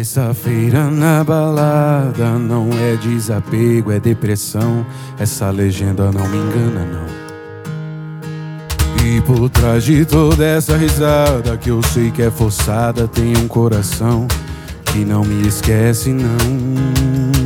Terça-feira na balada, não é desapego, é depressão. Essa legenda não me engana, não. E por trás de toda essa risada, que eu sei que é forçada, tem um coração que não me esquece, não.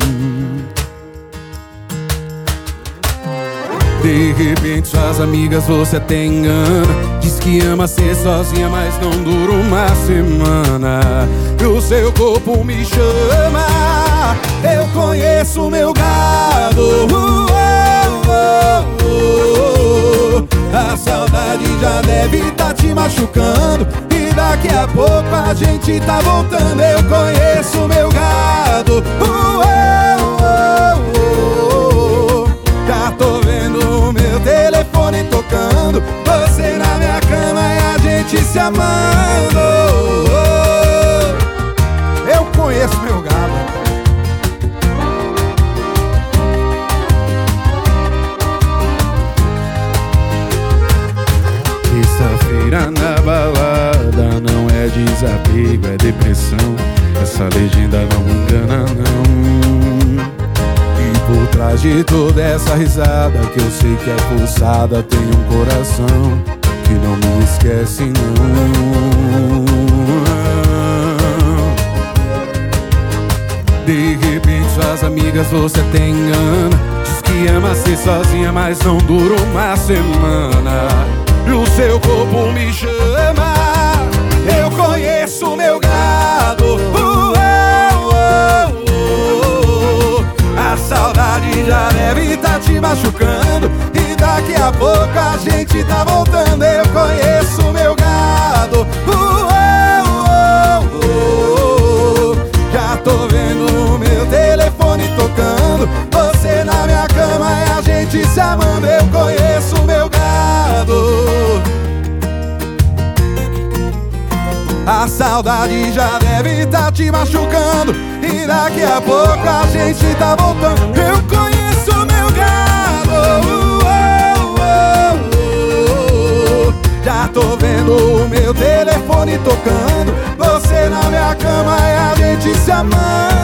De repente suas amigas você até engana, diz que ama ser sozinha, mas não dura uma semana. E o seu corpo me chama, eu conheço o meu gado. A saudade já deve tá te machucando, e daqui a pouco a gente tá voltando. Eu conheço o meu gado. Já tô vendo o meu telefone tocando, você na minha cama e a gente se amando. Eu conheço meu gado. Terça-feira na balada, não é desapego, é depressão. Essa legenda não me engana, não. E por trás de toda essa risada, que eu sei que é pulsada, tem um coração que não me esquece, não. De repente suas amigas você até engana, diz que ama ser sozinha, mas não dura uma semana. E o seu corpo me chama, eu conheço o meu gado. A saudade já deve tá te machucando, e daqui a pouco a gente tá voltando. Eu conheço o meu gado. Já tô vendo o meu telefone tocando, você na minha cama e a gente se amando. Eu conheço o meu gado. A saudade já deve tá te machucando, e daqui a pouco a gente tá voltando. Eu conheço o meu gado. Já tô vendo o meu telefone tocando, você na minha cama e a gente se amando.